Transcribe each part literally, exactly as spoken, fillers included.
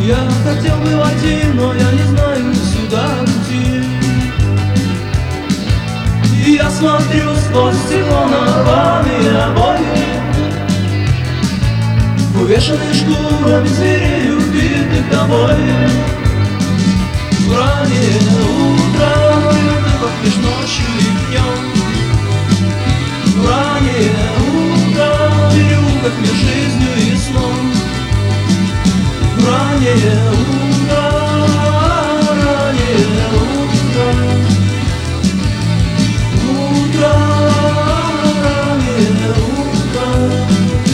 Я хотел бы войти, но я не знаю сюда пути. И я смотрю сквозь стекло на рваные обои, увешанные шкурами зверей, убитых тобой. В раннее утро ты пахнешь ночью и днем. В раннее утро верю, как мне жизнью и сном. В раннее утро, раннее утро, утро, раннее утро.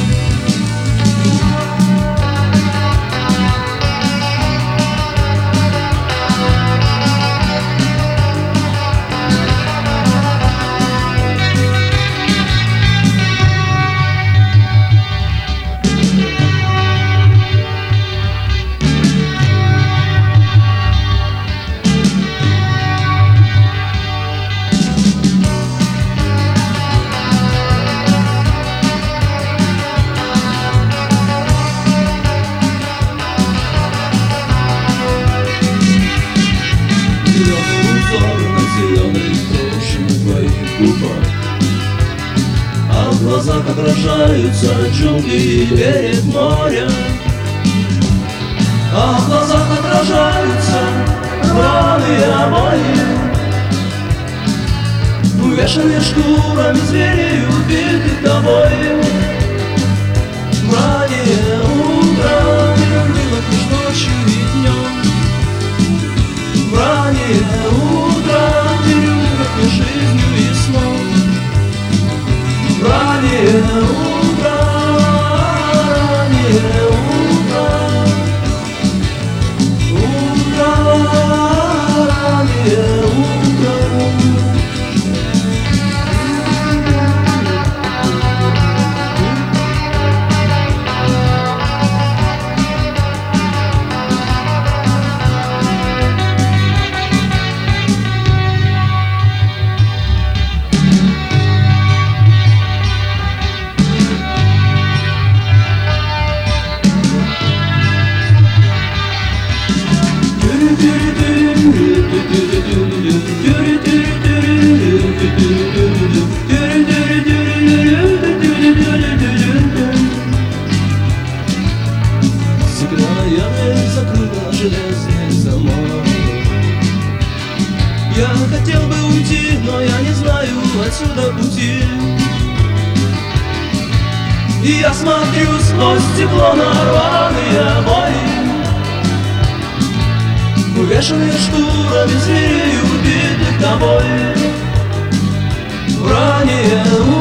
А в глазах отражаются джунгли и берег моря. А в глазах отражаются рваные обои, увешанные шкурами зверей, убитых тобой. В раннее утро ты лопнешь ночью и днем. В раннее утро верю, как мне жизнью и сном. В раннее утро, раннее утро, утро, раннее утро. Стеклянная дверь закрыла железный замок. Я хотел бы уйти, но я не знаю отсюда пути. И я смотрю сквозь стекло на рваные обои, увешанные шкурами зверей, убитых тобой. В раннее